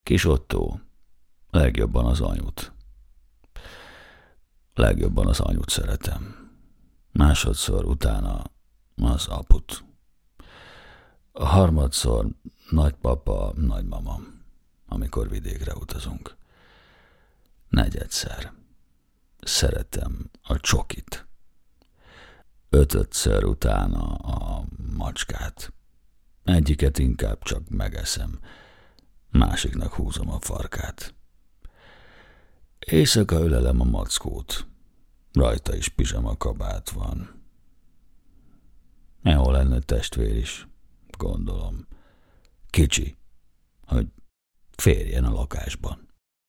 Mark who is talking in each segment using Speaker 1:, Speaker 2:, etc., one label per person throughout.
Speaker 1: Kis Ottó, legjobban az anyut. Legjobban az anyut szeretem. Másodszor utána az aput. A harmadszor nagypapa, nagymama, amikor vidékre utazunk. Negyedszer szeretem a csokit. Ötödször utána a macskát. Egyiket inkább csak megeszem, másiknak húzom a farkát. Éjszaka ölelem a mackót, rajta is pizsama kabát van. Jó lenne testvér is, gondolom. Kicsi, hogy férjen a lakásban.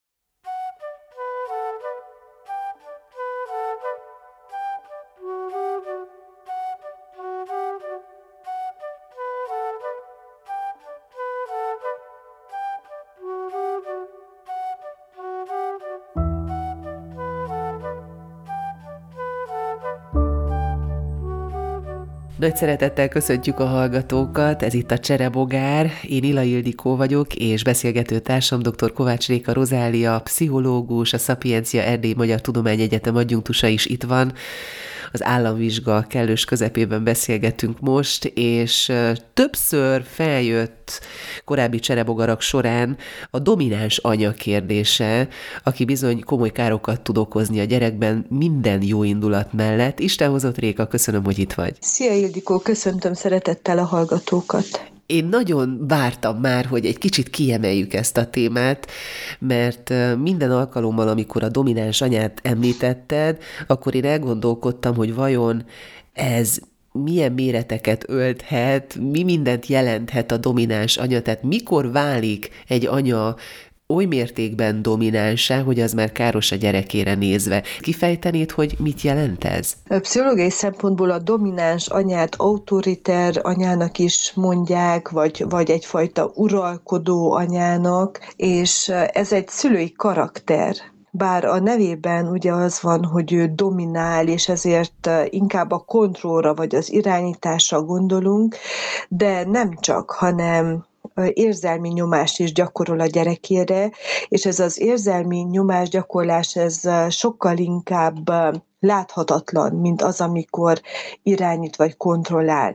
Speaker 2: Nagy szeretettel köszöntjük a hallgatókat, ez itt a Cserebogár, én Ila Ildikó vagyok, és beszélgető társam dr. Kovács Réka Rozália, pszichológus, a Szapiencia Erdélyi Magyar Tudományegyetem adjunktusa is itt van. Az államvizsga kellős közepében beszélgetünk most, és többször feljött korábbi cserebogarak során a domináns anya kérdése, aki bizony komoly károkat tud okozni a gyerekben minden jó indulat mellett. Isten hozott, Réka, köszönöm, hogy itt vagy.
Speaker 3: Szia Ildikó, köszöntöm szeretettel a hallgatókat.
Speaker 2: Én nagyon vártam már, hogy egy kicsit kiemeljük ezt a témát, mert minden alkalommal, amikor a domináns anyát említetted, akkor én elgondolkodtam, hogy vajon ez milyen méreteket ölthet, mi mindent jelenthet a domináns anya, tehát mikor válik egy anya oly mértékben dominánsá, hogy az már káros a gyerekére nézve. Kifejtenéd, hogy mit jelent ez?
Speaker 3: Pszichológiai szempontból a domináns anyát autoriter anyának is mondják, vagy egyfajta uralkodó anyának, és ez egy szülői karakter. Bár a nevében ugye az van, hogy ő dominál, és ezért inkább a kontrollra vagy az irányításra gondolunk, de nem csak, hanem érzelmi nyomást is gyakorol a gyerekére, és ez az érzelmi nyomásgyakorlás, ez sokkal inkább láthatatlan, mint az, amikor irányít vagy kontrollál.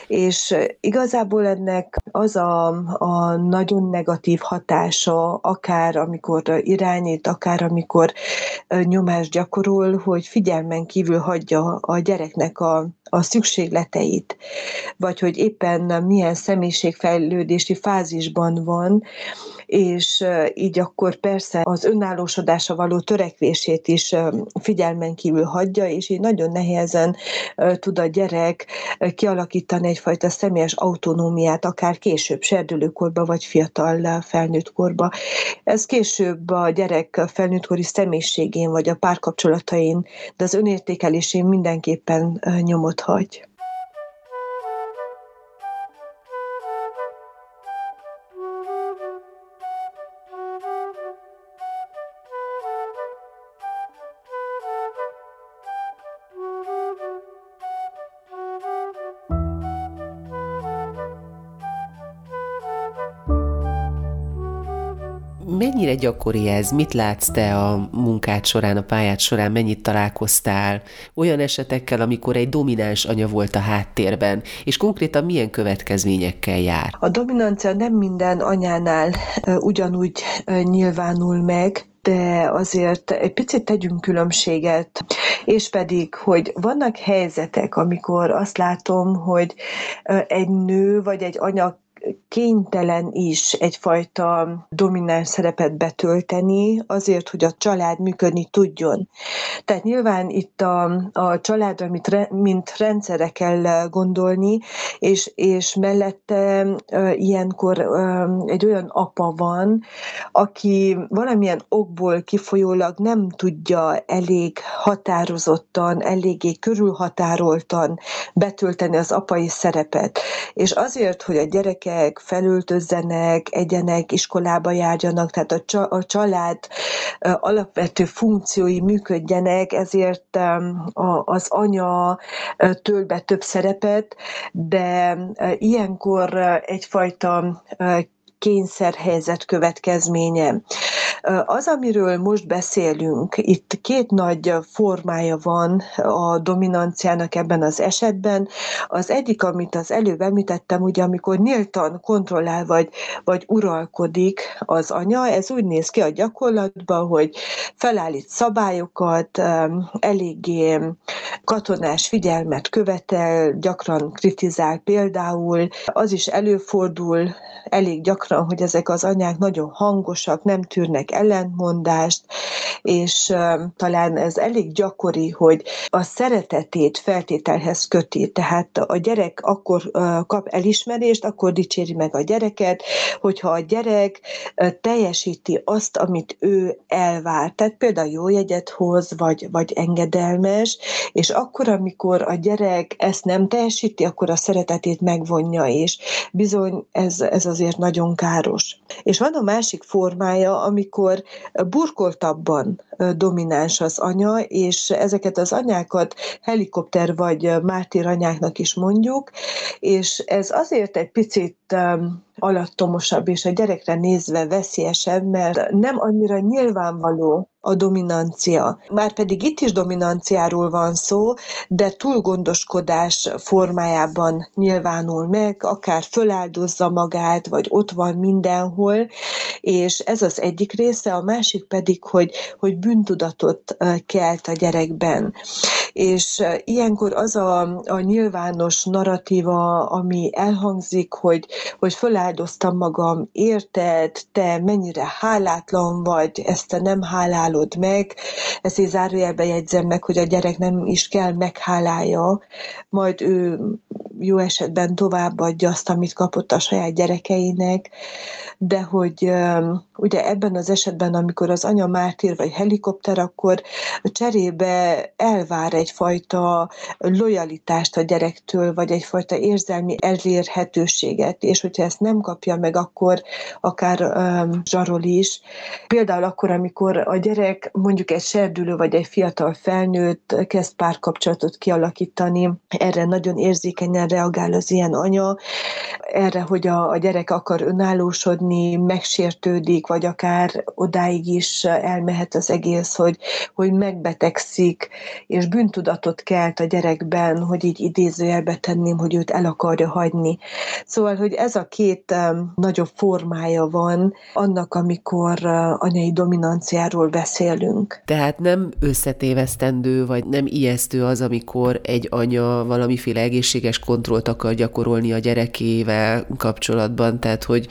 Speaker 3: És igazából ennek az a nagyon negatív hatása, akár amikor irányít, akár amikor nyomást gyakorol, hogy figyelmen kívül hagyja a gyereknek a szükségleteit, vagy hogy éppen milyen személyiségfejlődési fázisban van, és így akkor persze az önállósodásra való törekvését is figyelmen kívül hagyja, és így nagyon nehezen tud a gyerek kialakítani egyfajta személyes autonómiát, akár később serdülőkorba, vagy fiatal felnőttkorba. Ez később a gyerek felnőttkori személyiségén, vagy a párkapcsolatain, de az önértékelésén mindenképpen nyomot hagy.
Speaker 2: Mennyire gyakori ez? Mit látsz te a munkád során, a pályád során? Mennyit találkoztál olyan esetekkel, amikor egy domináns anya volt a háttérben, és konkrétan milyen következményekkel jár?
Speaker 3: A dominancia nem minden anyánál ugyanúgy nyilvánul meg, de azért egy picit tegyünk különbséget, és pedig, hogy vannak helyzetek, amikor azt látom, hogy egy nő vagy egy anya kénytelen is egyfajta domináns szerepet betölteni azért, hogy a család működni tudjon. Tehát nyilván itt a családra, mint rendszerre kell gondolni, és mellette ilyenkor egy olyan apa van, aki valamilyen okból kifolyólag nem tudja elég határozottan, eléggé körülhatároltan betölteni az apai szerepet. És azért, hogy a gyerekek felöltözzenek, egyenek, iskolába járjanak, tehát a család alapvető funkciói működjenek, ezért az anya tölt be több szerepet, de ilyenkor egyfajta kényszerhelyzet következménye. Az, amiről most beszélünk, itt két nagy formája van a dominanciának ebben az esetben. Az egyik, amit az előbb említettem, ugye amikor nyíltan kontrollál vagy uralkodik az anya, ez úgy néz ki a gyakorlatban, hogy felállít szabályokat, eléggé katonás figyelmet követel, gyakran kritizál például. Az is előfordul elég gyakran, hogy ezek az anyák nagyon hangosak, nem tűrnek ellentmondást, és talán ez elég gyakori, hogy a szeretetét feltételhez köti, tehát a gyerek akkor kap elismerést, akkor dicséri meg a gyereket, hogyha a gyerek teljesíti azt, amit ő elvár, tehát például jó jegyet hoz, vagy engedelmes, és akkor, amikor a gyerek ezt nem teljesíti, akkor a szeretetét megvonja, és bizony ez azért nagyon káros. És van a másik formája, amikor burkoltabban domináns az anya, és ezeket az anyákat helikopter vagy mártír anyáknak is mondjuk, és ez azért egy picit alattomosabb, és a gyerekre nézve veszélyesebb, mert nem annyira nyilvánvaló a dominancia. Márpedig itt is dominanciáról van szó, de túlgondoskodás formájában nyilvánul meg, akár föláldozza magát, vagy ott van mindenhol, és ez az egyik része, a másik pedig, hogy bűntudatot kelt a gyerekben. És ilyenkor az a nyilvános narratíva, ami elhangzik, hogy föláldoztam magam, érted, te mennyire hálátlan vagy, ezt te nem hálálod meg, ezt így zárójelbe jegyzem meg, hogy a gyerek nem is kell meghálálja, majd ő jó esetben továbbadja azt, amit kapott a saját gyerekeinek, de hogy ugye ebben az esetben, amikor az anya mártír vagy helikopter, akkor cserébe elvár egyfajta lojalitást a gyerektől, vagy egyfajta érzelmi elérhetőséget, és hogyha ezt nem kapja meg, akkor akár zsarol is. Például akkor, amikor a gyerek mondjuk egy serdülő vagy egy fiatal felnőtt kezd párkapcsolatot kialakítani, erre nagyon érzékenyen reagál az ilyen anya, erre, hogy a gyerek akar önállósodni, megsértődik, vagy akár odáig is elmehet az egész, hogy megbetegszik, és bűntudatot kelt a gyerekben, hogy így idézőjelbe tenném, hogy őt el akarja hagyni. Szóval, hogy ez a két nagyobb formája van annak, amikor anyai dominanciáról beszélünk.
Speaker 2: Tehát nem összetévesztendő, vagy nem ijesztő az, amikor egy anya valamiféle egészséges kontrollt akar gyakorolni a gyerekével kapcsolatban, tehát hogy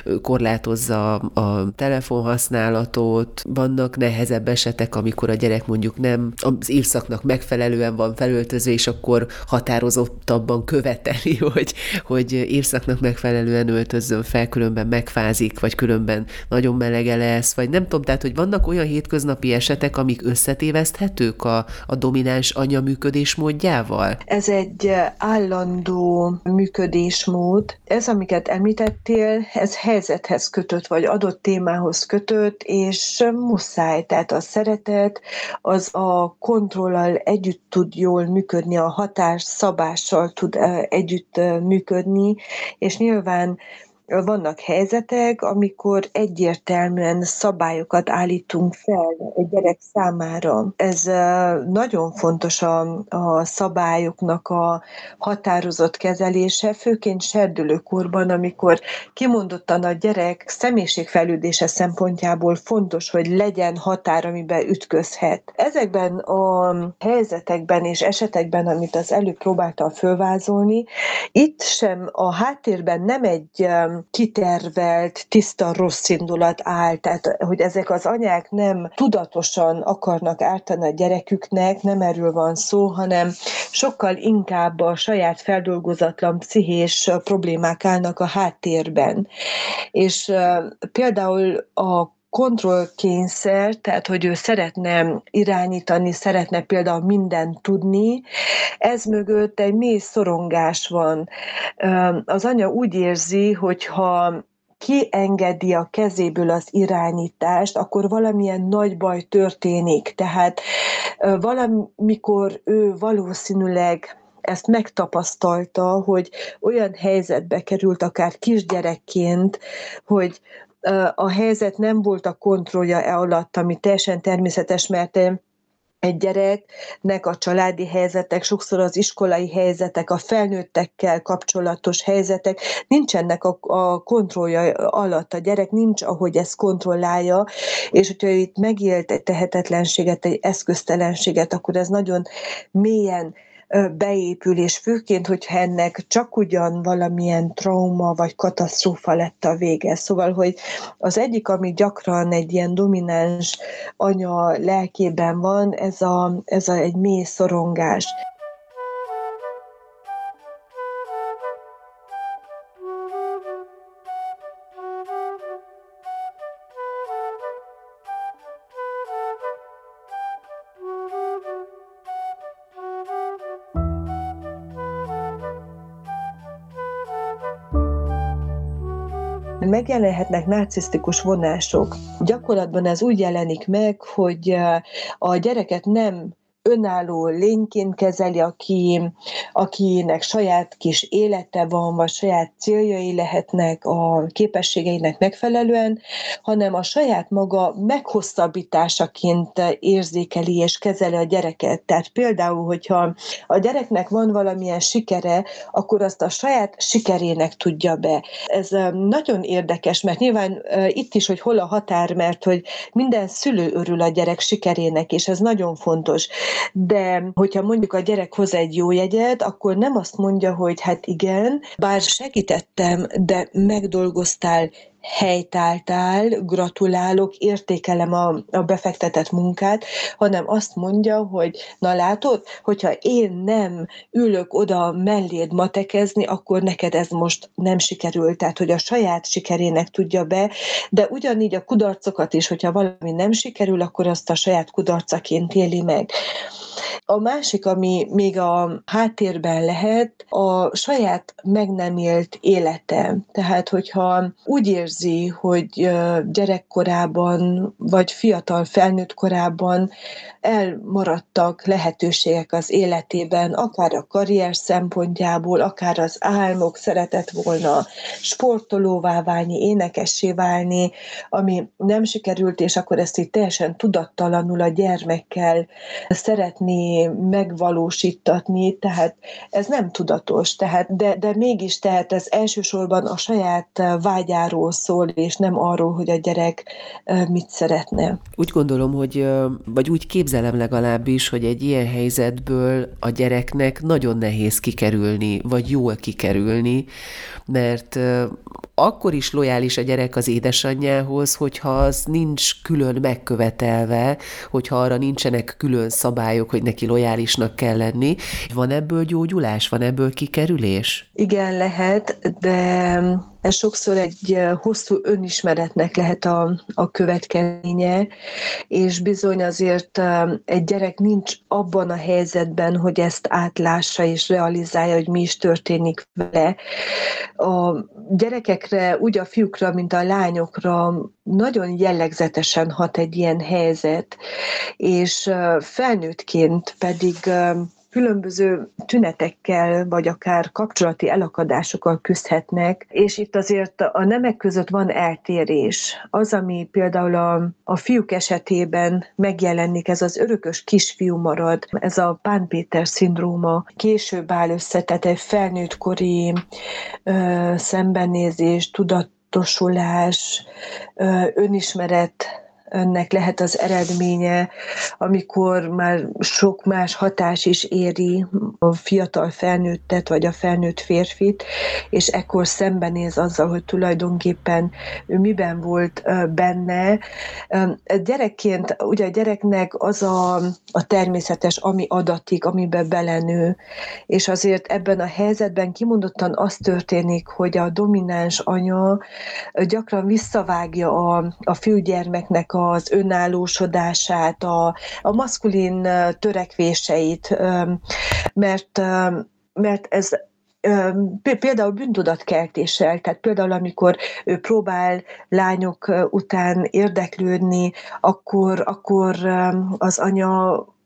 Speaker 2: korlátozza a telefonhasználatot, vannak nehezebb esetek, amikor a gyerek mondjuk nem az évszaknak megfelelően van felöltözve, és akkor határozottabban követeli, hogy évszaknak megfelelően öltözzön fel, különben megfázik, vagy különben nagyon melege lesz, vagy nem tudom, tehát hogy vannak olyan hétköznapi esetek, amik összetéveszthetők a domináns anya működésmódjával?
Speaker 3: Ez egy állandó működésmód. Ez, amiket említettél, ez helyzethez kötött, vagy adott témához kötött, és muszáj. Tehát a szeretet az a kontrollal együtt tud jól működni, a határszabással tud együtt működni, és nyilván vannak helyzetek, amikor egyértelműen szabályokat állítunk fel egy gyerek számára. Ez nagyon fontos a szabályoknak a határozott kezelése, főként serdülőkorban, amikor kimondottan a gyerek személyiségfejlődése szempontjából fontos, hogy legyen határ, amiben ütközhet. Ezekben a helyzetekben és esetekben, amit az előbb próbáltam fölvázolni, itt sem a háttérben nem egy kitervelt, tiszta rossz indulat áll, tehát hogy ezek az anyák nem tudatosan akarnak ártani a gyereküknek, nem erről van szó, hanem sokkal inkább a saját feldolgozatlan pszichés problémák állnak a háttérben. És például a kontrollkényszer, tehát hogy ő szeretne irányítani, szeretne például mindent tudni, ez mögött egy mély szorongás van. Az anya úgy érzi, hogyha kiengedi a kezéből az irányítást, akkor valamilyen nagy baj történik. Tehát valamikor ő valószínűleg ezt megtapasztalta, hogy olyan helyzetbe került akár kisgyerekként, hogy a helyzet nem volt a kontrollja alatt, ami teljesen természetes, mert egy gyereknek a családi helyzetek, sokszor az iskolai helyzetek, a felnőttekkel kapcsolatos helyzetek nincsenek a kontrollja alatt. A gyerek nincs, ahogy ezt kontrollálja, és hogyha itt megélt egy tehetetlenséget, egy eszköztelenséget, akkor ez nagyon mélyen beépül, és főként, hogyha ennek csak ugyan valamilyen trauma vagy katasztrófa lett a vége. Szóval, hogy az egyik, ami gyakran egy ilyen domináns anya lelkében van, ez egy mély szorongás. Megjelenhetnek narcisztikus vonások. Gyakorlatban ez úgy jelenik meg, hogy a gyereket nem önálló lényként kezeli, akinek saját kis élete van, vagy saját céljai lehetnek a képességeinek megfelelően, hanem a saját maga meghosszabbításaként érzékeli és kezeli a gyereket. Tehát például, hogyha a gyereknek van valamilyen sikere, akkor azt a saját sikerének tudja be. Ez nagyon érdekes, mert nyilván itt is, hogy hol a határ, mert hogy minden szülő örül a gyerek sikerének, és ez nagyon fontos. De hogyha mondjuk a gyerek hoz egy jó jegyet, akkor nem azt mondja, hogy hát igen, bár segítettem, de megdolgoztál, helytáltál, gratulálok, értékelem a befektetett munkát, hanem azt mondja, hogy na látod, hogyha én nem ülök oda melléd matekezni, akkor neked ez most nem sikerült. Tehát, hogy a saját sikerének tudja be, de ugyanígy a kudarcokat is, hogyha valami nem sikerül, akkor azt a saját kudarcaként éli meg. A másik, ami még a háttérben lehet, a saját meg nem élt élete. Tehát, hogyha úgy érzi, hogy gyerekkorában, vagy fiatal felnőtt korában elmaradtak lehetőségek az életében, akár a karrier szempontjából, akár az álmok, szeretett volna sportolóvá válni, énekessé válni, ami nem sikerült, és akkor ezt így teljesen tudattalanul a gyermekkel szeretné megvalósítatni, tehát ez nem tudatos, de mégis tehát ez elsősorban a saját vágyáról szól, és nem arról, hogy a gyerek mit szeretne.
Speaker 2: Úgy gondolom, hogy, vagy úgy képzelem legalábbis, hogy egy ilyen helyzetből a gyereknek nagyon nehéz kikerülni, vagy jól kikerülni, mert akkor is lojális a gyerek az édesanyjához, hogyha az nincs külön megkövetelve, hogyha arra nincsenek külön szabályok, hogy neki lojálisnak kell lenni. Van ebből gyógyulás? Van ebből kikerülés?
Speaker 3: Igen, lehet, de ez sokszor egy hosszú önismeretnek lehet a következménye, és bizony azért egy gyerek nincs abban a helyzetben, hogy ezt átlássa és realizálja, hogy mi is történik vele. A gyerekekre, úgy a fiúkra, mint a lányokra nagyon jellegzetesen hat egy ilyen helyzet, és felnőttként pedig különböző tünetekkel, vagy akár kapcsolati elakadásokkal küzdhetnek, és itt azért a nemek között van eltérés. Az, ami például a fiúk esetében megjelenik, ez az örökös kisfiú marad, ez a Pán-Péter-szindróma később áll össze, tehát egy felnőttkori szembenézés, tudatosulás, önismeret, ennek lehet az eredménye, amikor már sok más hatás is éri a fiatal felnőttet, vagy a felnőtt férfit, és ekkor szembenéz azzal, hogy tulajdonképpen ő miben volt benne. Gyerekként, ugye a gyereknek az a természetes, ami adatik, amiben belenő, és azért ebben a helyzetben kimondottan az történik, hogy a domináns anya gyakran visszavágja a fiúgyermeknek az önállósodását, a maszkulin törekvéseit, mert ez például bűntudatkeltéssel, tehát például amikor ő próbál lányok után érdeklődni, akkor az anya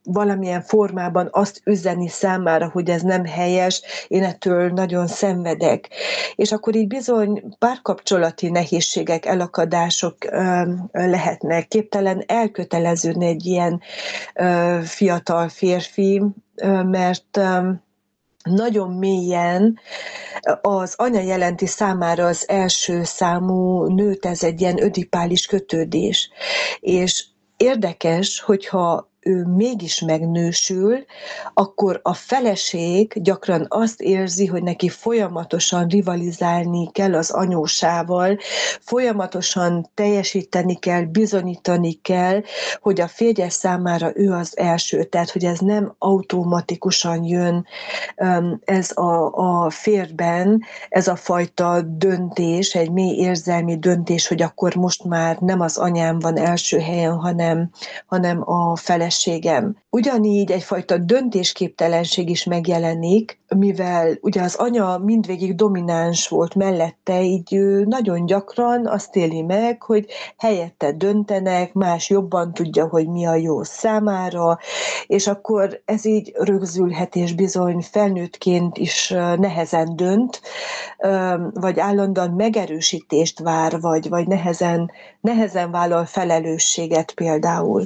Speaker 3: valamilyen formában azt üzeni számára, hogy ez nem helyes, én ettől nagyon szenvedek. És akkor így bizony párkapcsolati nehézségek, elakadások lehetnek. Képtelen elköteleződni egy ilyen fiatal férfi, mert nagyon mélyen az anya jelenti számára az első számú nőt, ez egy ilyen ödipális kötődés. És érdekes, hogyha ő mégis megnősül, akkor a feleség gyakran azt érzi, hogy neki folyamatosan rivalizálni kell az anyósával, folyamatosan teljesíteni kell, bizonyítani kell, hogy a férje számára ő az első, tehát hogy ez nem automatikusan jön, ez a férben, ez a fajta döntés, egy mély érzelmi döntés, hogy akkor most már nem az anyám van első helyen, hanem a feleségem. Ugyanígy egyfajta döntésképtelenség is megjelenik, mivel ugye az anya mindvégig domináns volt mellette, így ő nagyon gyakran azt éli meg, hogy helyette döntenek, más jobban tudja, hogy mi a jó számára, és akkor ez így rögzülhet, és bizony felnőttként is nehezen dönt, vagy állandóan megerősítést vár, vagy nehezen vállal felelősséget például.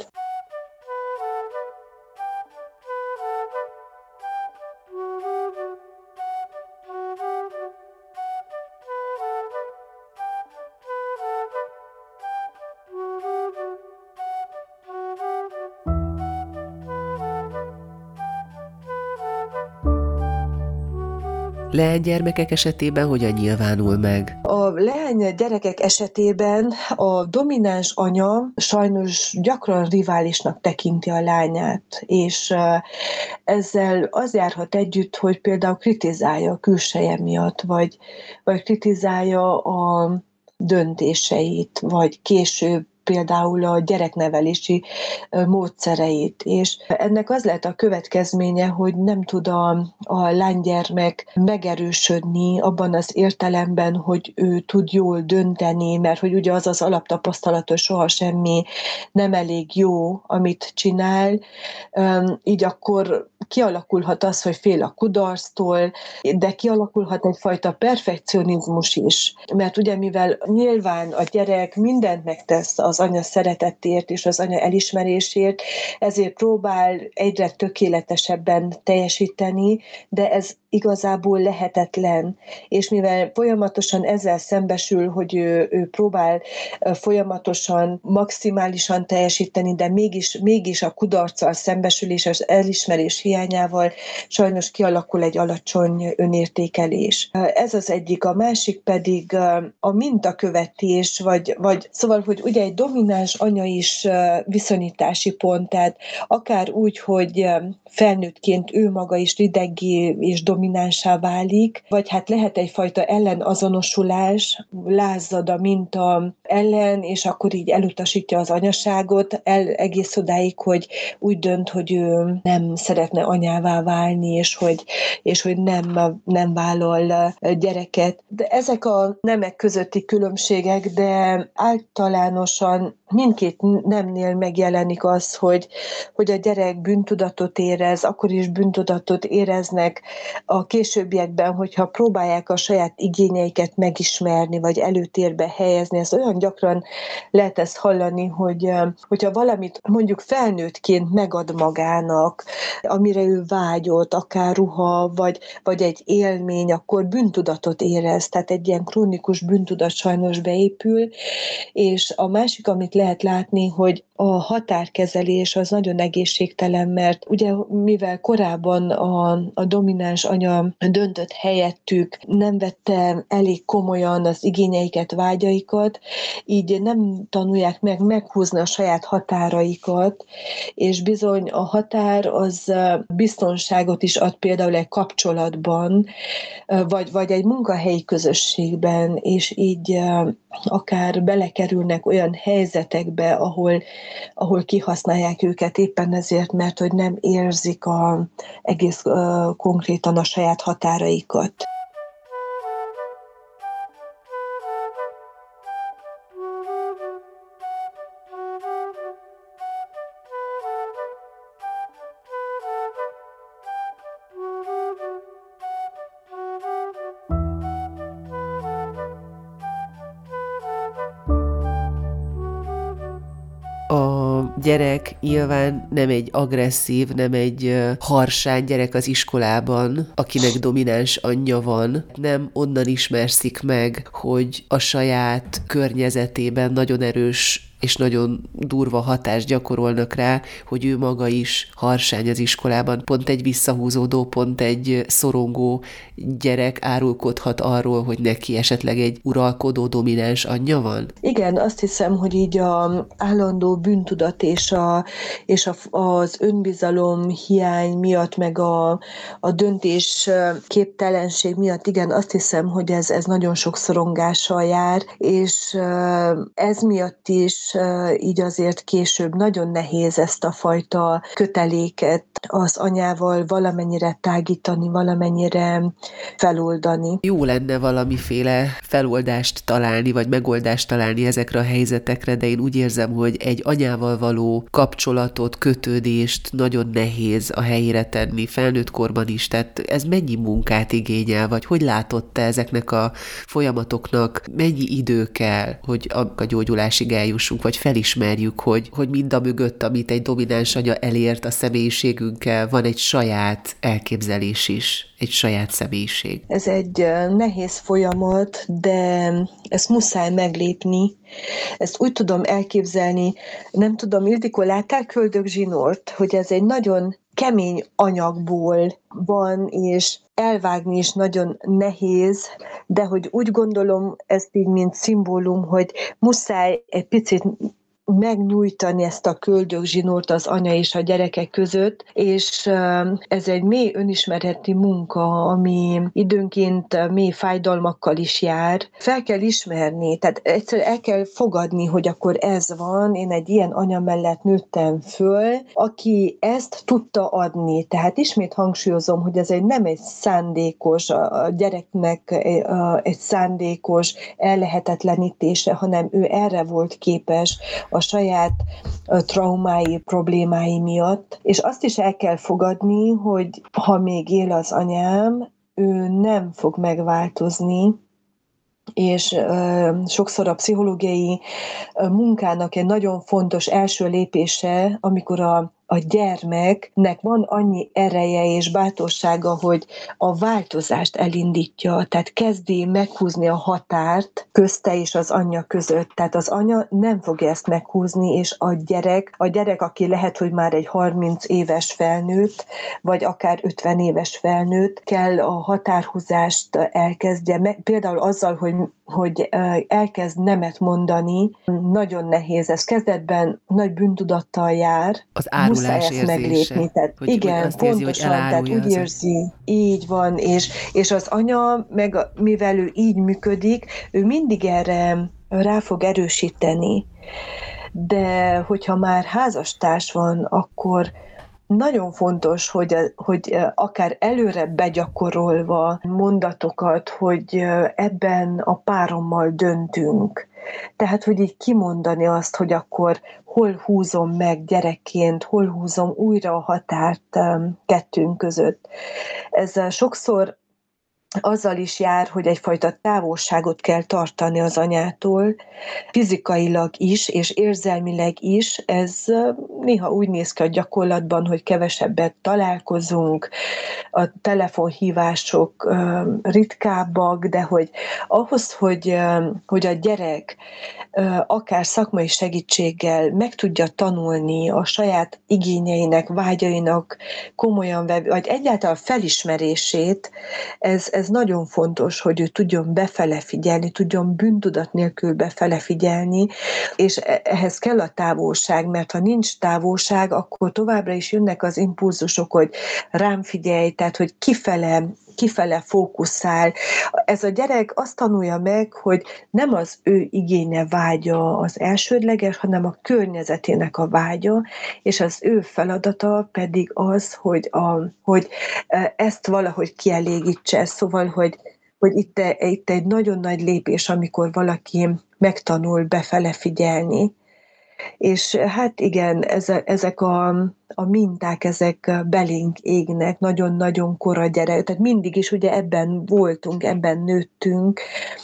Speaker 2: Leánygyermekek esetében hogyan nyilvánul meg?
Speaker 3: A leány gyerekek esetében a domináns anya sajnos gyakran riválisnak tekinti a lányát, és ezzel az járhat együtt, hogy például kritizálja a külseje miatt, vagy kritizálja a döntéseit, vagy később például a gyereknevelési módszereit. És ennek az lehet a következménye, hogy nem tud a lánygyermek megerősödni abban az értelemben, hogy ő tud jól dönteni, mert hogy ugye az alaptapasztalat, hogy soha semmi nem elég jó, amit csinál, így akkor kialakulhat az, hogy fél a kudarctól, de kialakulhat egyfajta perfekcionizmus is. Mert ugye mivel nyilván a gyerek mindent megtesz az anya szeretetért és az anya elismerésért, ezért próbál egyre tökéletesebben teljesíteni, de ez igazából lehetetlen. És mivel folyamatosan ezzel szembesül, hogy ő próbál folyamatosan maximálisan teljesíteni, de mégis a kudarccal szembesül, és az elismerés hiányával sajnos kialakul egy alacsony önértékelés. Ez az egyik, a másik pedig a mintakövetés, vagy szóval, hogy ugye egy domináns anya is viszonyítási pont, tehát akár úgy, hogy felnőttként ő maga is rideggé és dominánsá válik, vagy hát lehet egyfajta ellenazonosulás, lázzad a minta ellen, és akkor így elutasítja az anyaságot, egész odáig, hogy úgy dönt, hogy ő nem szeretne anyává válni, és hogy nem vállal gyereket. De ezek a nemek közötti különbségek, de általánosan mindkét nemnél megjelenik az, hogy a gyerek bűntudatot érez, akkor is bűntudatot éreznek a későbbiekben, hogyha próbálják a saját igényeiket megismerni, vagy előtérbe helyezni. Ez olyan gyakran lehet ezt hallani, hogyha valamit mondjuk felnőttként megad magának, amire ő vágyott, akár ruha, vagy egy élmény, akkor bűntudatot érez, tehát egy ilyen krónikus bűntudat sajnos beépül, és a másik, amit lehet látni, hogy a határkezelés az nagyon egészségtelen, mert ugye mivel korábban a domináns anya döntött helyettük, nem vette elég komolyan az igényeiket, vágyaikat, így nem tanulják meg meghúzni a saját határaikat, és bizony a határ az biztonságot is ad például egy kapcsolatban, vagy egy munkahelyi közösségben, és így akár belekerülnek olyan helyzetekbe, ahol kihasználják őket éppen ezért, mert hogy nem érzik egész konkrétan a saját határaikat.
Speaker 2: gyerek nyilván nem egy agresszív, nem egy harsány gyerek az iskolában, akinek domináns anyja van, nem onnan ismerszik meg, hogy a saját környezetében nagyon erős és nagyon durva hatást gyakorolnak rá, hogy ő maga is harsány az iskolában. Pont egy visszahúzódó, pont egy szorongó gyerek árulkodhat arról, hogy neki esetleg egy uralkodó, domináns anyja van?
Speaker 3: Igen, azt hiszem, hogy így az állandó bűntudat és az önbizalom hiány miatt, meg a döntés képtelenség miatt, igen, azt hiszem, hogy ez nagyon sok szorongással jár, és ez miatt is így azért később nagyon nehéz ezt a fajta köteléket az anyával valamennyire tágítani, valamennyire feloldani.
Speaker 2: Jó lenne valamiféle feloldást találni, vagy megoldást találni ezekre a helyzetekre, de én úgy érzem, hogy egy anyával való kapcsolatot, kötődést nagyon nehéz a helyére tenni, felnőtt korban is. Tehát ez mennyi munkát igényel, vagy hogy látod te ezeknek a folyamatoknak, mennyi idő kell, hogy a gyógyulásig eljussunk, vagy felismerjük, hogy mind a mögött, amit egy domináns anya elért a személyiségünkkel, van egy saját elképzelés is, egy saját személyiség.
Speaker 3: Ez egy nehéz folyamat, de ezt muszáj meglépni. Ezt úgy tudom elképzelni, nem tudom, Ildikó, láttál Köldögzsinort, hogy ez egy nagyon kemény anyagból van, és elvágni is nagyon nehéz, de hogy úgy gondolom, ezt így mint szimbólum, hogy muszáj egy picit megnyújtani ezt a köldögzsinort az anya és a gyerekek között, és ez egy mély önismereti munka, ami időnként mély fájdalmakkal is jár. Fel kell ismerni, tehát egyszerűen el kell fogadni, hogy akkor ez van, én egy ilyen anya mellett nőttem föl, aki ezt tudta adni. Tehát ismét hangsúlyozom, hogy ez nem egy szándékos, a gyereknek egy szándékos ellehetetlenítése, hanem ő erre volt képes, a saját traumái, problémái miatt. És azt is el kell fogadni, hogy ha még él az anyám, ő nem fog megváltozni, és sokszor a pszichológiai munkának egy nagyon fontos első lépése, amikor a gyermeknek van annyi ereje és bátorsága, hogy a változást elindítja, tehát kezdi meghúzni a határt közte és az anyja között. Tehát az anya nem fogja ezt meghúzni, és a gyerek, aki lehet, hogy már egy 30 éves felnőtt, vagy akár 50 éves felnőtt, kell a határhúzást elkezdje, például azzal, hogy elkezd nemet mondani, nagyon nehéz. Ez kezdetben nagy bűntudattal jár.
Speaker 2: Az árulás érzése.
Speaker 3: Meglépni. Tehát
Speaker 2: hogy
Speaker 3: igen,
Speaker 2: azt érzi,
Speaker 3: pontosan, tehát úgy
Speaker 2: az
Speaker 3: érzi, így van, és az anya, meg mivel ő így működik, ő mindig erre rá fog erősíteni. De hogyha már házastárs van, akkor nagyon fontos, hogy akár előre begyakorolva mondatokat, hogy ebben a párommal döntünk. Tehát, hogy így kimondani azt, hogy akkor hol húzom meg gyerekként, hol húzom újra a határt kettőnk között. Ez sokszor azzal is jár, hogy egyfajta távolságot kell tartani az anyától, fizikailag is, és érzelmileg is. Ez néha úgy néz ki a gyakorlatban, hogy kevesebbet találkozunk, a telefonhívások ritkábbak, de hogy ahhoz, hogy a gyerek akár szakmai segítséggel meg tudja tanulni a saját igényeinek, vágyainak komolyan vagy egyáltalán felismerését, ez nagyon fontos, hogy ő tudjon befele figyelni, tudjon bűntudat nélkül befele figyelni, és ehhez kell a távolság, mert ha nincs távolság, akkor továbbra is jönnek az impulzusok, hogy rám figyelj, tehát hogy kifele fókuszál. Ez a gyerek azt tanulja meg, hogy nem az ő igénye, vágya az elsődleges, hanem a környezetének a vágya, és az ő feladata pedig az, hogy ezt valahogy kielégítse. Szóval, hogy itt egy nagyon nagy lépés, amikor valaki megtanul befele figyelni. És hát igen, ezek a minták, ezek belénk égnek, nagyon-nagyon kora gyerek, tehát mindig is ugye ebben voltunk, ebben nőttünk,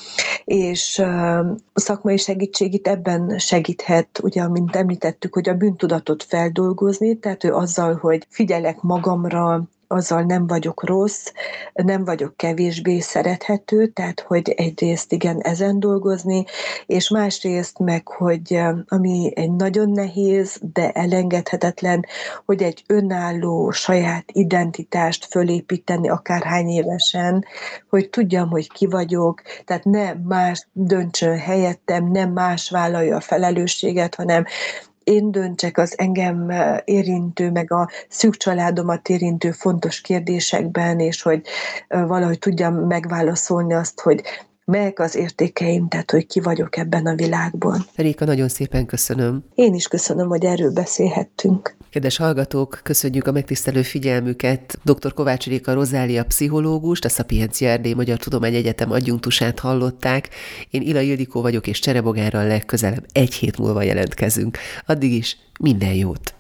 Speaker 3: és a szakmai segítség itt ebben segíthet, ugye, mint említettük, hogy a bűntudatot feldolgozni, tehát ő azzal, hogy figyelek magamra, azzal nem vagyok rossz, nem vagyok kevésbé szerethető, tehát hogy egyrészt igen ezen dolgozni, és másrészt meg, hogy ami egy nagyon nehéz, de elengedhetetlen, hogy egy önálló saját identitást fölépíteni akárhány évesen, hogy tudjam, hogy ki vagyok, tehát ne más döntsön helyettem, nem más vállalja a felelősséget, hanem én döntsek az engem érintő, meg a szűk családomat érintő fontos kérdésekben, és hogy valahogy tudjam megválaszolni azt, hogy melyek az értékeim, tehát hogy ki vagyok ebben a világban.
Speaker 2: Réka, nagyon szépen köszönöm.
Speaker 3: Én is köszönöm, hogy erről beszélhettünk.
Speaker 2: Kedves hallgatók, köszönjük a megtisztelő figyelmüket. Dr. Kovács Réka Rozália pszichológust, a Szapiencia Erdély Magyar Tudományegyetem adjunktusát hallották. Én Ilai Ildikó vagyok, és Cserebogárral legközelebb egy hét múlva jelentkezünk. Addig is minden jót!